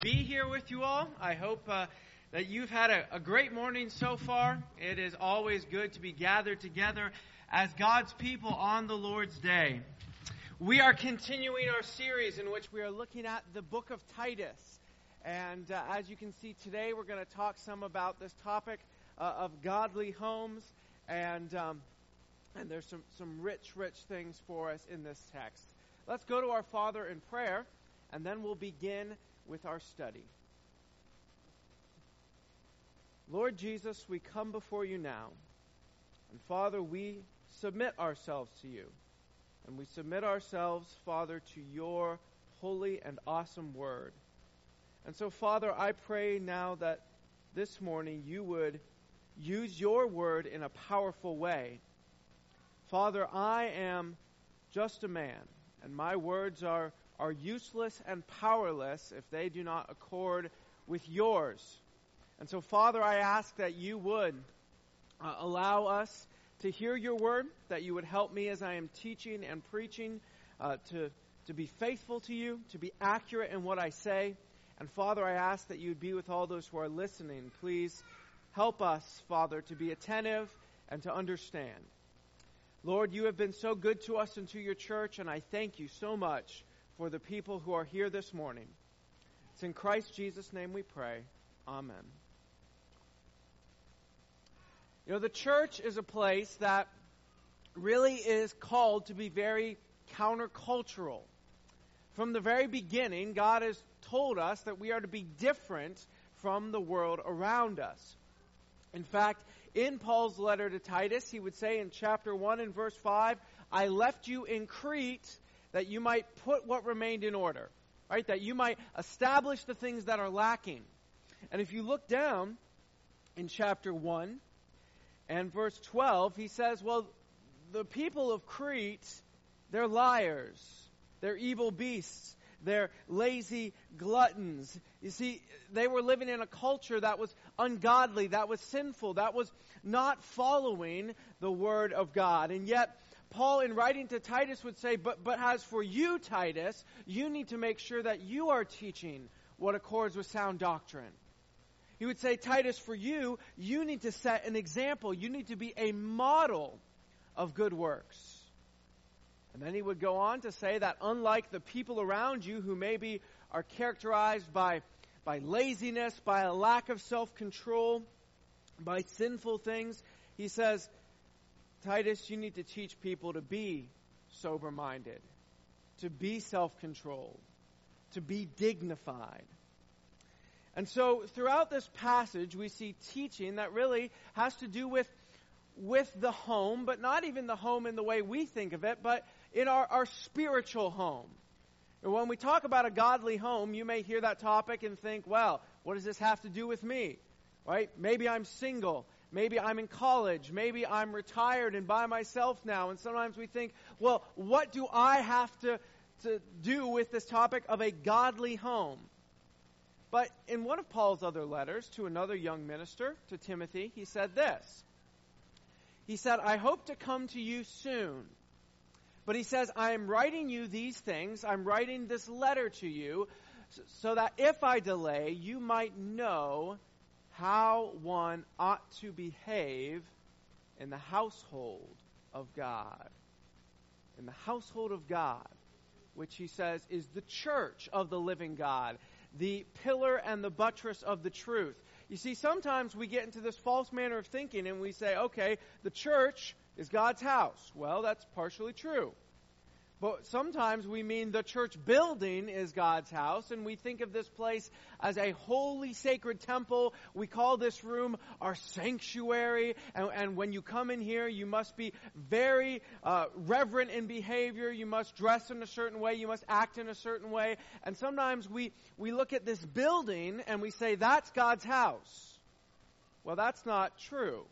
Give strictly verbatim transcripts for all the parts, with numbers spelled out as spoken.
Be here with you all. I hope uh, that you've had a, a great morning so far. It is always good to be gathered together as God's people on the Lord's Day. We are continuing our series in which we are looking at the book of Titus. And uh, as you can see today, we're going to talk some about this topic uh, of godly homes. And um, and there's some, some rich, rich things for us in this text. Let's go to our Father in prayer, and then we'll begin with our study. Lord Jesus, we come before you now. And Father, we submit ourselves to you. And we submit ourselves, Father, to your holy and awesome word. And so, Father, I pray now that this morning you would use your word in a powerful way. Father, I am just a man, and my words are are useless and powerless if they do not accord with yours. And so, Father, I ask that you would uh, allow us to hear your word, that you would help me as I am teaching and preaching uh, to, to be faithful to you, to be accurate in what I say. And, Father, I ask that you would be with all those who are listening. Please help us, Father, to be attentive and to understand. Lord, you have been so good to us and to your church, and I thank you so much for the people who are here this morning. It's in Christ Jesus' name we pray. Amen. You know, the church is a place that really is called to be very countercultural. From the very beginning, God has told us that we are to be different from the world around us. In fact, in Paul's letter to Titus, he would say in chapter one and verse five, I left you in Crete that you might put what remained in order, right? That you might establish the things that are lacking. And if you look down in chapter one and verse twelve, he says, well, the people of Crete, they're liars, they're evil beasts, they're lazy gluttons. You see, they were living in a culture that was ungodly, that was sinful, that was not following the word of God. And yet, Paul, in writing to Titus, would say, but, but as for you, Titus, you need to make sure that you are teaching what accords with sound doctrine. He would say, Titus, for you, you need to set an example. You need to be a model of good works. And then he would go on to say that unlike the people around you who maybe are characterized by, by laziness, by a lack of self-control, by sinful things, he says, Titus, you need to teach people to be sober-minded, to be self-controlled, to be dignified. And so throughout this passage, we see teaching that really has to do with, with the home, but not even the home in the way we think of it, but in our, our spiritual home. And when we talk about a godly home, you may hear that topic and think, well, what does this have to do with me? Right? Maybe I'm single. Maybe I'm in college. Maybe I'm retired and by myself now. And sometimes we think, well, what do I have to, to do with this topic of a godly home? But in one of Paul's other letters to another young minister, to Timothy, he said this. He said, I hope to come to you soon. But he says, I am writing you these things. I'm writing this letter to you so that if I delay, you might know how one ought to behave in the household of God. In the household of God, which he says is the church of the living God, the pillar and the buttress of the truth. You see, sometimes we get into this false manner of thinking and we say, okay, the church is God's house. Well, that's partially true. But sometimes we mean the church building is God's house, and we think of this place as a holy, sacred temple. We call this room our sanctuary, and, and when you come in here, you must be very uh, reverent in behavior. You must dress in a certain way. You must act in a certain way. And sometimes we, we look at this building and we say, that's God's house. Well, that's not true.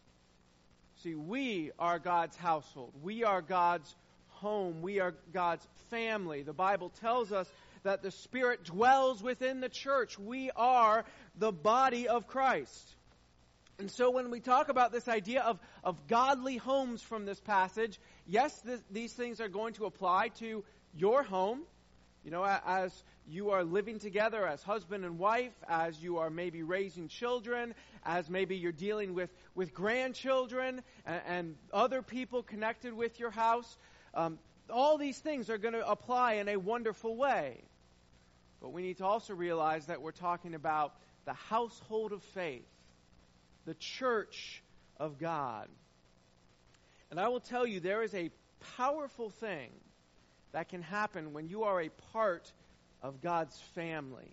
See, we are God's household. We are God's home. We are God's family. The Bible tells us that the Spirit dwells within the church. We are the body of Christ. And so when we talk about this idea of, of godly homes from this passage, yes, this, these things are going to apply to your home. You know, as you are living together as husband and wife, as you are maybe raising children, as maybe you're dealing with, with grandchildren and, and other people connected with your house. Um, all these things are going to apply in a wonderful way. But we need to also realize that we're talking about the household of faith, the church of God. And I will tell you, there is a powerful thing that can happen when you are a part of God's family.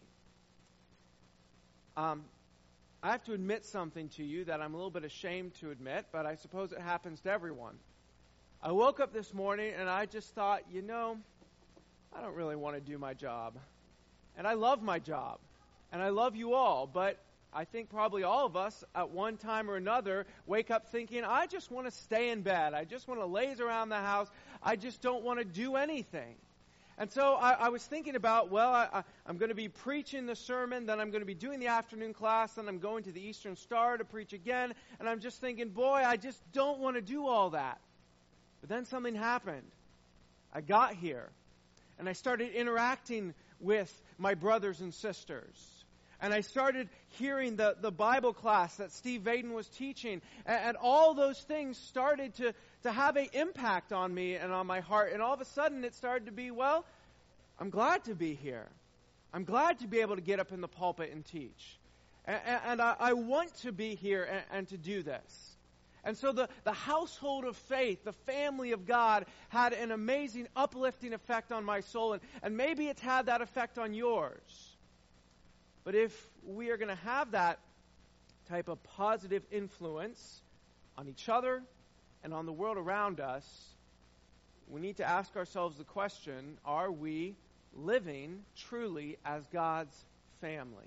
Um, I have to admit something to you that I'm a little bit ashamed to admit, but I suppose it happens to everyone. I woke up this morning and I just thought, you know, I don't really want to do my job. And I love my job. And I love you all, but I think probably all of us at one time or another wake up thinking, I just want to stay in bed. I just want to laze around the house. I just don't want to do anything. And so I, I was thinking about, well, I, I, I'm going to be preaching the sermon, then I'm going to be doing the afternoon class, then I'm going to the Eastern Star to preach again. And I'm just thinking, boy, I just don't want to do all that. But then something happened. I got here, and I started interacting with my brothers and sisters. And I started hearing the, the Bible class that Steve Vaden was teaching. And, and all those things started to, to have an impact on me and on my heart. And all of a sudden it started to be, well, I'm glad to be here. I'm glad to be able to get up in the pulpit and teach. And, and I, I want to be here and, and to do this. And so the, the household of faith, the family of God, had an amazing uplifting effect on my soul. And, and maybe it's had that effect on yours. But if we are going to have that type of positive influence on each other and on the world around us, we need to ask ourselves the question, are we living truly as God's family?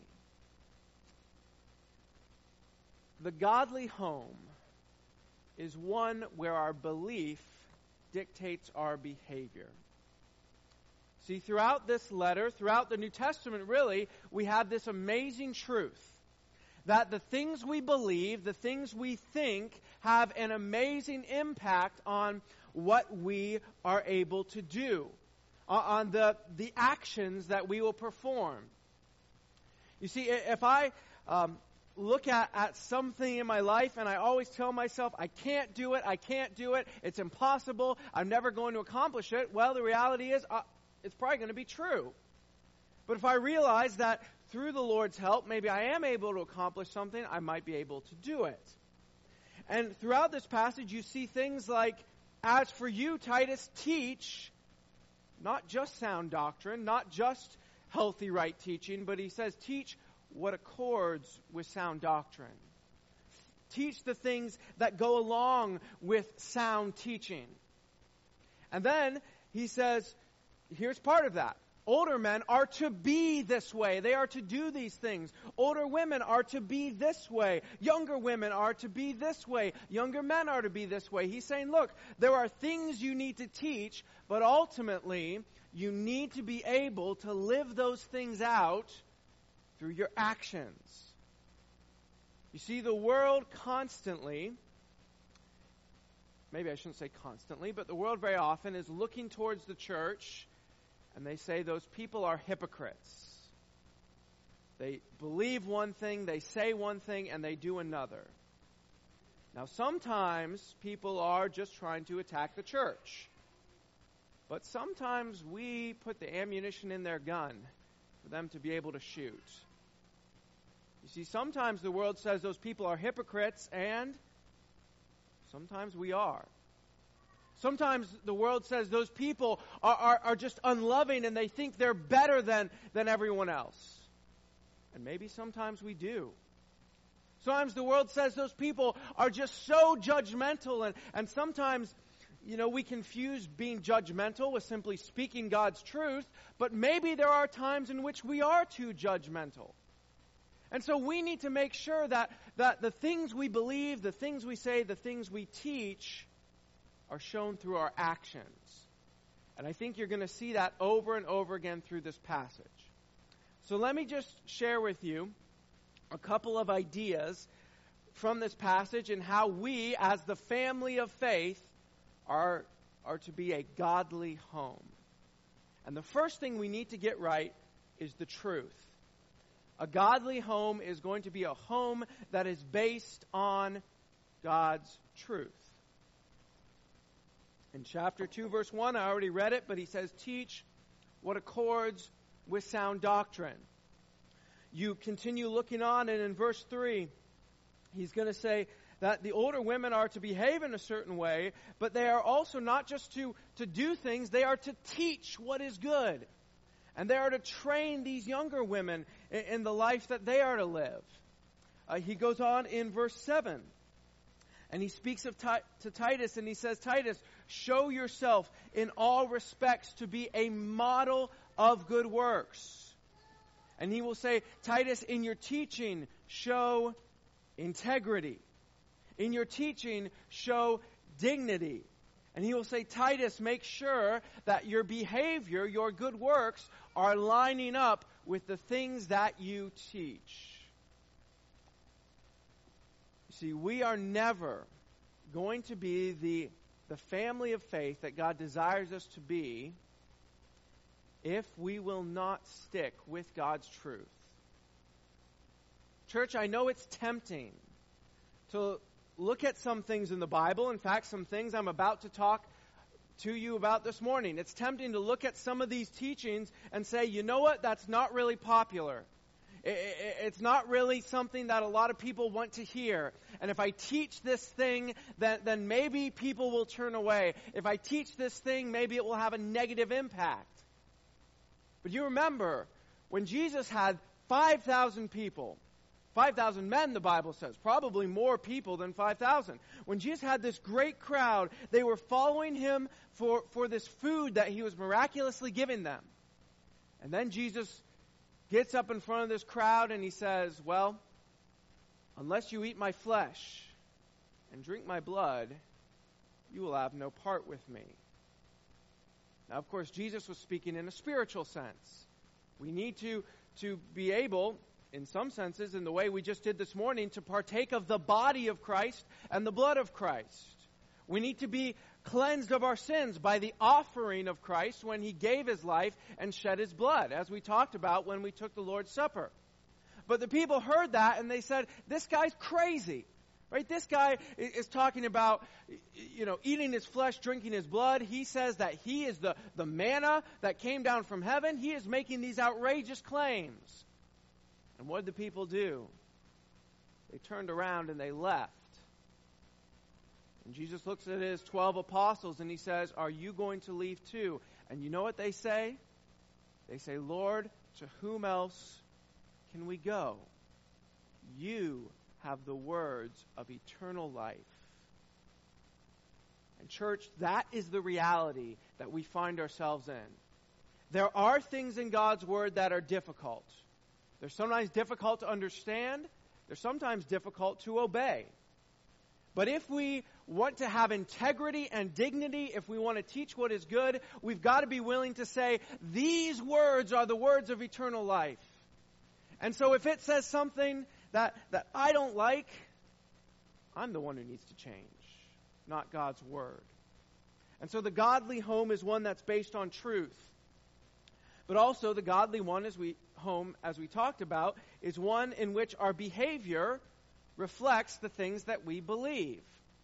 The godly home is one where our belief dictates our behavior. See, throughout this letter, throughout the New Testament, really, we have this amazing truth that the things we believe, the things we think, have an amazing impact on what we are able to do, on the, the actions that we will perform. You see, if I um, look at, at something in my life and I always tell myself, I can't do it, I can't do it, it's impossible, I'm never going to accomplish it, well, the reality is, uh, it's probably going to be true. But if I realize that through the Lord's help, maybe I am able to accomplish something, I might be able to do it. And throughout this passage, you see things like, as for you, Titus, teach not just sound doctrine, not just healthy right teaching, but he says, teach what accords with sound doctrine. Teach the things that go along with sound teaching. And then he says, here's part of that. Older men are to be this way. They are to do these things. Older women are to be this way. Younger women are to be this way. Younger men are to be this way. He's saying, look, there are things you need to teach, but ultimately, you need to be able to live those things out through your actions. You see, the world constantly, maybe I shouldn't say constantly, but the world very often is looking towards the church. And they say those people are hypocrites. They believe one thing, they say one thing, and they do another. Now, sometimes people are just trying to attack the church. But sometimes we put the ammunition in their gun for them to be able to shoot. You see, sometimes the world says those people are hypocrites, and sometimes we are. Sometimes the world says those people are, are, are just unloving and they think they're better than, than everyone else. And maybe sometimes we do. Sometimes the world says those people are just so judgmental, and, and sometimes, you know, we confuse being judgmental with simply speaking God's truth, but maybe there are times in which we are too judgmental. And so we need to make sure that, that the things we believe, the things we say, the things we teach are shown through our actions. And I think you're going to see that over and over again through this passage. So let me just share with you a couple of ideas from this passage and how we, as the family of faith, are, are to be a godly home. And the first thing we need to get right is the truth. A godly home is going to be a home that is based on God's truth. In chapter two, verse one, I already read it, but he says, teach what accords with sound doctrine. You continue looking on, and in verse three, he's going to say that the older women are to behave in a certain way, but they are also not just to, to do things, they are to teach what is good. And they are to train these younger women in, in the life that they are to live. Uh, he goes on in verse seven. And he speaks of Ti- to Titus, and he says, Titus, show yourself in all respects to be a model of good works. And he will say, Titus, in your teaching, show integrity. In your teaching, show dignity. And he will say, Titus, make sure that your behavior, your good works, are lining up with the things that you teach. You see, we are never going to be the, the family of faith that God desires us to be if we will not stick with God's truth. Church, I know it's tempting to look at some things in the Bible. In fact, some things I'm about to talk to you about this morning. It's tempting to look at some of these teachings and say, you know what, that's not really popular. It's not really something that a lot of people want to hear. And if I teach this thing, then, then maybe people will turn away. If I teach this thing, maybe it will have a negative impact. But you remember, when Jesus had five thousand people, five thousand men, the Bible says, probably more people than five thousand. When Jesus had this great crowd, they were following him for, for this food that he was miraculously giving them. And then Jesus gets up in front of this crowd and he says, well, unless you eat my flesh and drink my blood, you will have no part with me. Now, of course, Jesus was speaking in a spiritual sense. We need to, to be able, in some senses, in the way we just did this morning, to partake of the body of Christ and the blood of Christ. We need to be cleansed of our sins by the offering of Christ when he gave his life and shed his blood, as we talked about when we took the Lord's Supper. But the people heard that and they said, this guy's crazy. Right? This guy is talking about, you know, eating his flesh, drinking his blood. He says that he is the, the manna that came down from heaven. He is making these outrageous claims. And what did the people do? They turned around and they left. And Jesus looks at his twelve apostles and he says, are you going to leave too? And you know what they say? They say, Lord, to whom else can we go? You have the words of eternal life. And church, that is the reality that we find ourselves in. There are things in God's word that are difficult. They're sometimes difficult to understand. They're sometimes difficult to obey. But if we want to have integrity and dignity, if we want to teach what is good, we've got to be willing to say, these words are the words of eternal life. And so if it says something that, that I don't like, I'm the one who needs to change, not God's word. And so the godly home is one that's based on truth. But also the godly one, as we home, as we talked about, is one in which our behavior reflects the things that we believe.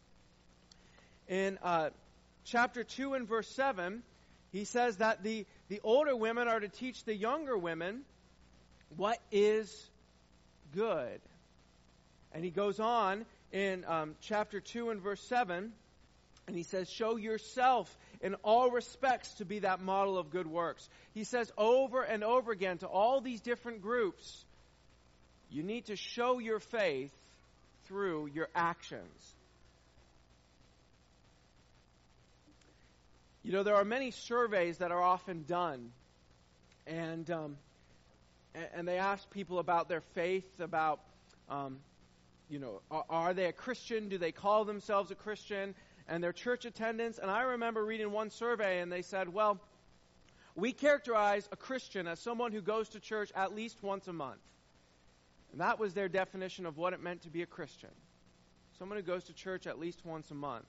In uh, chapter two and verse seven, he says that the, the older women are to teach the younger women what is good. And he goes on in um, chapter two and verse seven, and he says, show yourself in all respects to be that model of good works. He says over and over again to all these different groups, you need to show your faith through your actions. You know, there are many surveys that are often done, and um, and they ask people about their faith, about, um, you know, are, are they a Christian? Do they call themselves a Christian? And their church attendance. And I remember reading one survey, and they said, well, we characterize a Christian as someone who goes to church at least once a month. And that was their definition of what it meant to be a Christian. Someone who goes to church at least once a month.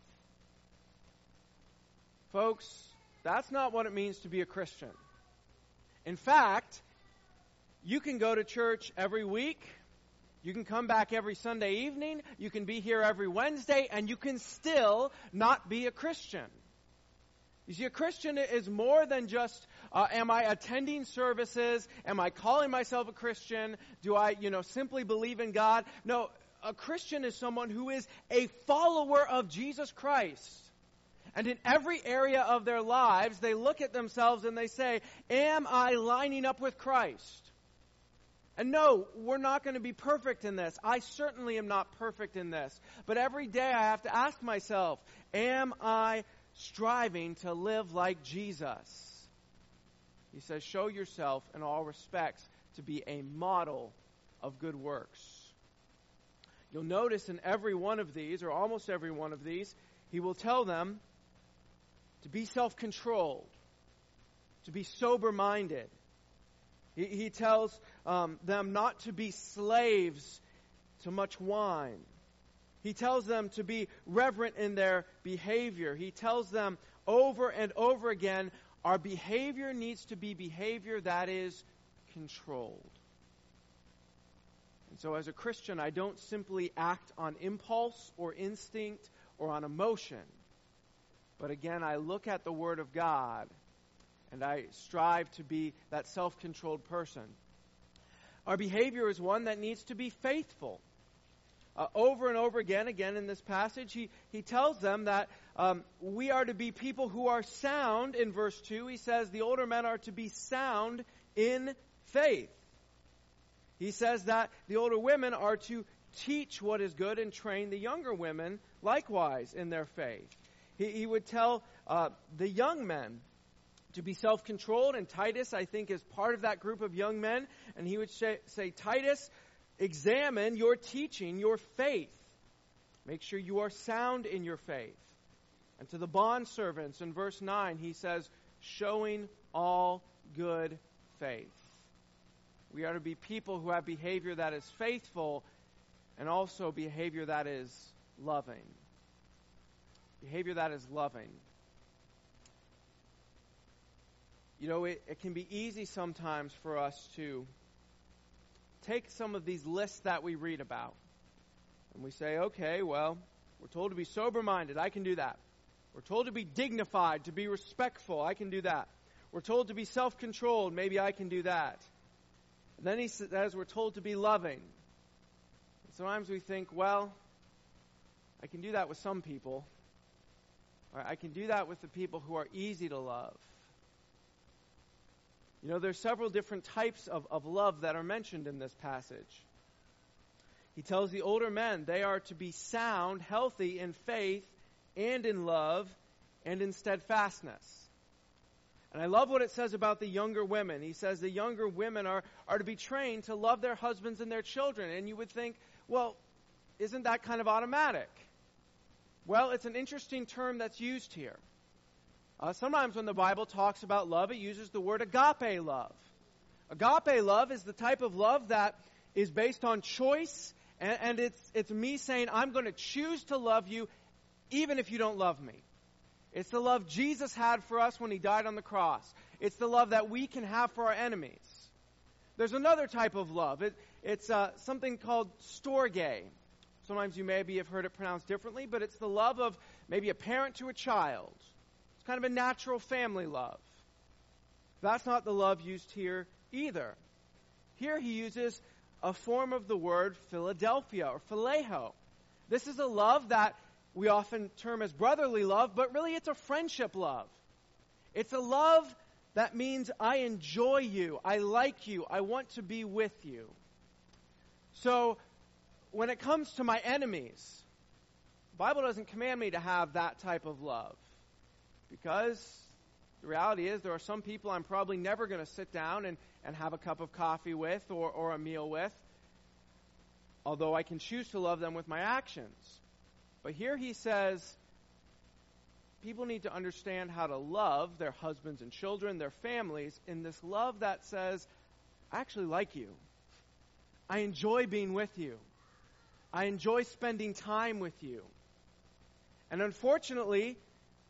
Folks, that's not what it means to be a Christian. In fact, You can go to church every week. You can come back every Sunday evening. You can be here every Wednesday, and you can still not be a Christian. You see, a Christian is more than just, uh, am I attending services? Am I calling myself a Christian? Do I, you know, simply believe in God? No, a Christian is someone who is a follower of Jesus Christ. And in every area of their lives, they look at themselves and they say, am I lining up with Christ? And no, we're not going to be perfect in this. I certainly am not perfect in this. But every day I have to ask myself, am I striving to live like Jesus? He says, show yourself in all respects to be a model of good works. You'll notice in every one of these, or almost every one of these, he will tell them to be self-controlled, to be sober-minded. He, he tells um, them not to be slaves to much wine. He tells them to be reverent in their behavior. He tells them over and over again, our behavior needs to be behavior that is controlled. And so as a Christian, I don't simply act on impulse or instinct or on emotion. But again, I look at the Word of God and I strive to be that self-controlled person. Our behavior is one that needs to be faithful. Uh, over and over again, again in this passage, he, he tells them that um, we are to be people who are sound. In verse two, he says the older men are to be sound in faith. He says that the older women are to teach what is good and train the younger women likewise in their faith. He, he would tell uh, the young men to be self-controlled, and Titus, I think, is part of that group of young men. And he would say, say, Titus, examine your teaching, your faith. Make sure you are sound in your faith. And to the bondservants, in verse nine, he says, showing all good faith. We are to be people who have behavior that is faithful and also behavior that is loving. Behavior that is loving. You know, it, it can be easy sometimes for us to take some of these lists that we read about and we say, okay, well, we're told to be sober-minded. I can do that. We're told to be dignified, to be respectful. I can do that. We're told to be self-controlled. Maybe I can do that. And then he says we're told to be loving. And sometimes we think, well, I can do that with some people. Or I can do that with the people who are easy to love. You know, there's several different types of, of love that are mentioned in this passage. He tells the older men they are to be sound, healthy in faith and in love and in steadfastness. And I love what it says about the younger women. He says the younger women are, are to be trained to love their husbands and their children. And you would think, well, isn't that kind of automatic? Well, it's an interesting term that's used here. Uh, sometimes when the Bible talks about love, it uses the word agape love. Agape love is the type of love that is based on choice, and, and it's it's me saying, I'm going to choose to love you even if you don't love me. It's the love Jesus had for us when he died on the cross. It's the love that we can have for our enemies. There's another type of love. It, it's uh, something called storge. Sometimes you maybe have heard it pronounced differently, but it's the love of maybe a parent to a child. It's kind of a natural family love. That's not the love used here either. Here he uses a form of the word Philadelphia or phileo. This is a love that we often term as brotherly love, but really it's a friendship love. It's a love that means I enjoy you, I like you, I want to be with you. So when it comes to my enemies, the Bible doesn't command me to have that type of love. Because the reality is there are some people I'm probably never going to sit down and, and have a cup of coffee with or, or a meal with, although I can choose to love them with my actions. But here he says people need to understand how to love their husbands and children, their families, in this love that says, I actually like you. I enjoy being with you. I enjoy spending time with you. And unfortunately,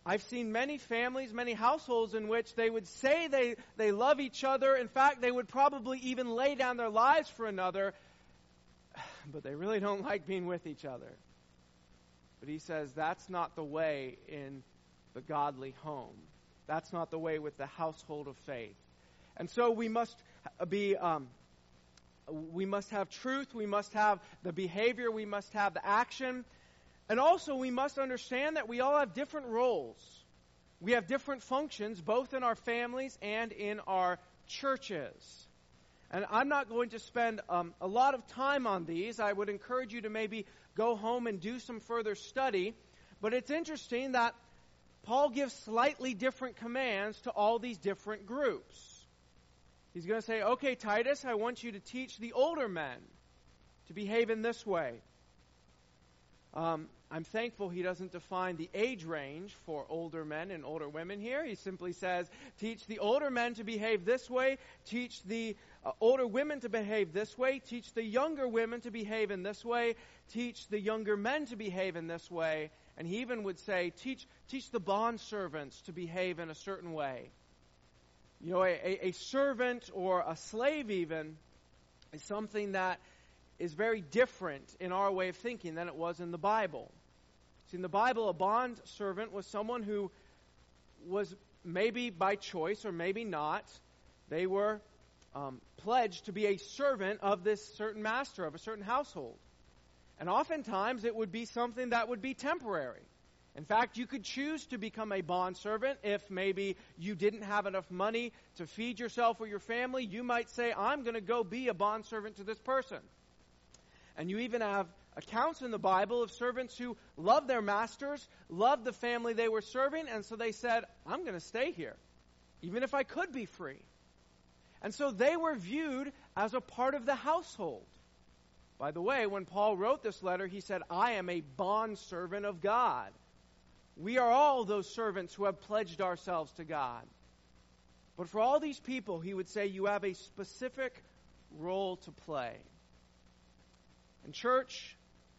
I've seen many families, many households in which they would say they, they love each other. In fact, they would probably even lay down their lives for another, but they really don't like being with each other. But he says that's not the way in the godly home. That's not the way with the household of faith. And so we must be, um, we must have truth, we must have the behavior, we must have the action. And also, we must understand that we all have different roles. We have different functions, both in our families and in our churches. And I'm not going to spend um, a lot of time on these. I would encourage you to maybe go home and do some further study. But it's interesting that Paul gives slightly different commands to all these different groups. He's going to say, okay, Titus, I want you to teach the older men to behave in this way. Um, I'm thankful he doesn't define the age range for older men and older women here. He simply says, teach the older men to behave this way, teach the uh, older women to behave this way, teach the younger women to behave in this way, teach the younger men to behave in this way, and he even would say, teach teach the bondservants to behave in a certain way. You know, a, a servant or a slave even is something that is very different in our way of thinking than it was in the Bible. See, in the Bible, a bond servant was someone who was maybe by choice or maybe not, they were um, pledged to be a servant of this certain master, of a certain household. And oftentimes it would be something that would be temporary. In fact, you could choose to become a bondservant if maybe you didn't have enough money to feed yourself or your family. You might say, I'm going to go be a bondservant to this person. And you even have accounts in the Bible of servants who loved their masters, loved the family they were serving, and so they said, I'm going to stay here, even if I could be free. And so they were viewed as a part of the household. By the way, when Paul wrote this letter, he said, I am a bondservant of God. We are all those servants who have pledged ourselves to God. But for all these people, he would say, you have a specific role to play. And church,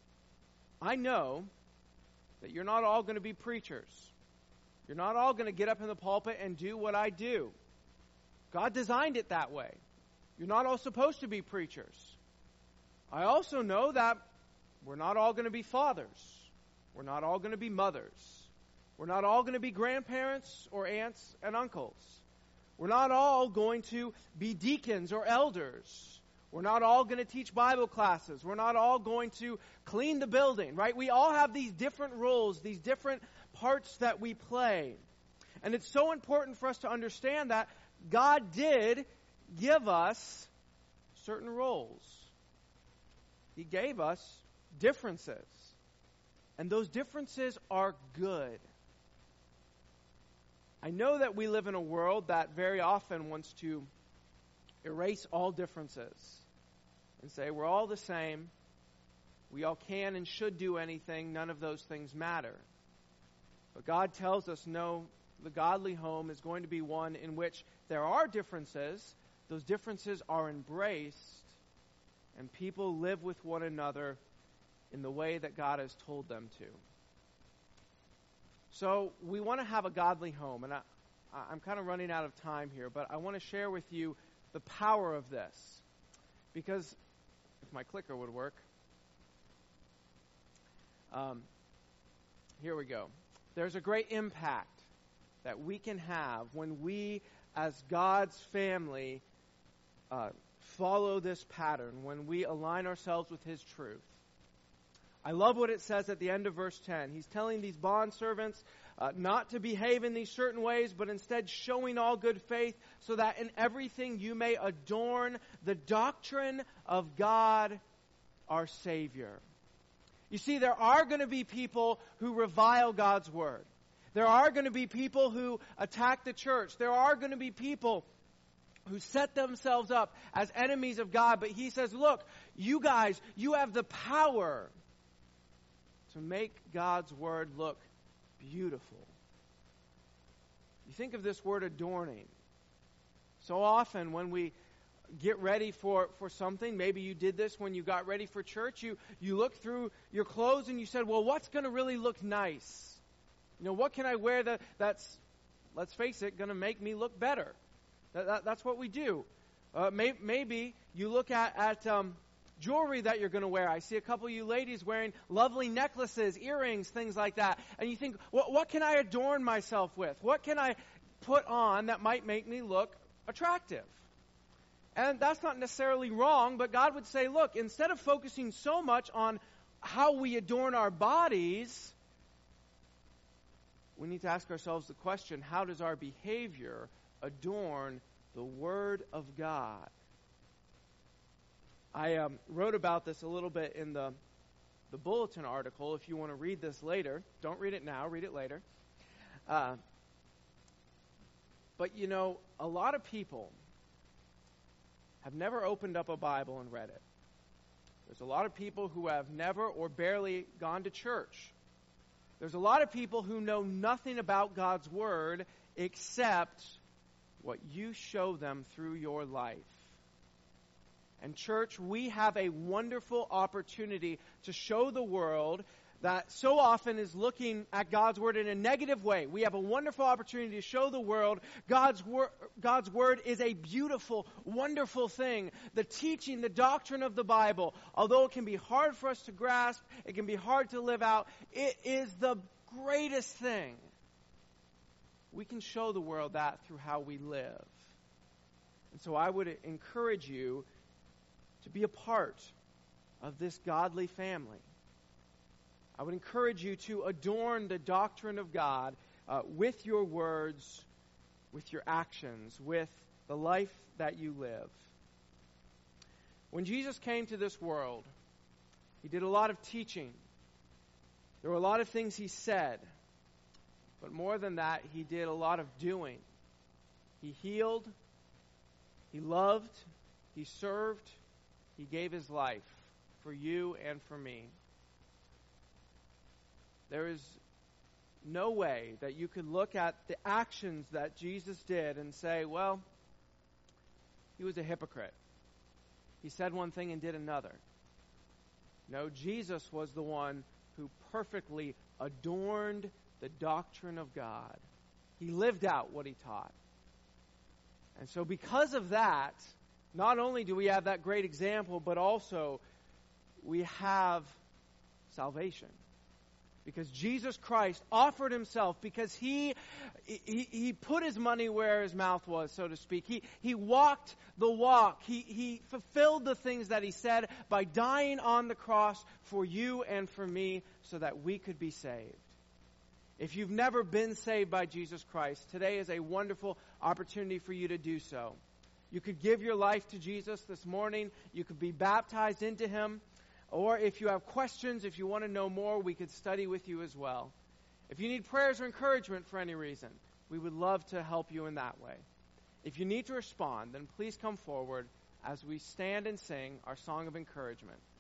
I know that you're not all going to be preachers. You're not all going to get up in the pulpit and do what I do. God designed it that way. You're not all supposed to be preachers. I also know that we're not all going to be fathers. We're not all going to be mothers. We're not all going to be grandparents or aunts and uncles. We're not all going to be deacons or elders. We're not all going to teach Bible classes. We're not all going to clean the building, right? We all have these different roles, these different parts that we play. And it's so important for us to understand that God did give us certain roles. He gave us differences. And those differences are good. I know that we live in a world that very often wants to erase all differences and say we're all the same, we all can and should do anything, none of those things matter. But God tells us no, the godly home is going to be one in which there are differences, those differences are embraced, and people live with one another in the way that God has told them to. So we want to have a godly home, and I, I'm kind of running out of time here, but I want to share with you the power of this. Because if my clicker would work. Um, here we go. There's a great impact that we can have when we, as God's family, uh, follow this pattern, when we align ourselves with His truth. I love what it says at the end of verse ten. He's telling these bondservants uh, not to behave in these certain ways, but instead showing all good faith, so that in everything you may adorn the doctrine of God, our Savior. You see, there are going to be people who revile God's Word. There are going to be people who attack the church. There are going to be people who set themselves up as enemies of God. But He says, look, you guys, you have the power to make God's Word look beautiful. You think of this word adorning. So often when we get ready for, for something, maybe you did this when you got ready for church, you, you look through your clothes and you said, well, what's going to really look nice? You know, what can I wear that, that's, let's face it, going to make me look better? That, that, that's what we do. Uh, may, maybe you look at, at um, jewelry that you're going to wear. I see a couple of you ladies wearing lovely necklaces, earrings, things like that. And you think, what, what can I adorn myself with? What can I put on that might make me look attractive? And that's not necessarily wrong, but God would say, look, instead of focusing so much on how we adorn our bodies, we need to ask ourselves the question, how does our behavior adorn the Word of God? I um, wrote about this a little bit in the, the bulletin article. If you want to read this later, don't read it now, read it later. Uh, but, you know, a lot of people have never opened up a Bible and read it. There's a lot of people who have never or barely gone to church. There's a lot of people who know nothing about God's Word except what you show them through your life. And church, we have a wonderful opportunity to show the world that so often is looking at God's Word in a negative way. We have a wonderful opportunity to show the world God's, wor- God's Word is a beautiful, wonderful thing. The teaching, the doctrine of the Bible, although it can be hard for us to grasp, it can be hard to live out, it is the greatest thing. We can show the world that through how we live. And so I would encourage you to be a part of this godly family. I would encourage you to adorn the doctrine of God uh, with your words, with your actions, with the life that you live. When Jesus came to this world, he did a lot of teaching. There were a lot of things he said. But more than that, he did a lot of doing. He healed. He loved. He served. He gave his life for you and for me. There is no way that you could look at the actions that Jesus did and say, well, he was a hypocrite. He said one thing and did another. No, Jesus was the one who perfectly adorned the doctrine of God. He lived out what he taught. And so because of that, not only do we have that great example, but also we have salvation. Because Jesus Christ offered himself, because he, he he put his money where his mouth was, so to speak. He he walked the walk. He he fulfilled the things that he said by dying on the cross for you and for me so that we could be saved. If you've never been saved by Jesus Christ, today is a wonderful opportunity for you to do so. You could give your life to Jesus this morning. You could be baptized into him. Or if you have questions, if you want to know more, we could study with you as well. If you need prayers or encouragement for any reason, we would love to help you in that way. If you need to respond, then please come forward as we stand and sing our song of encouragement.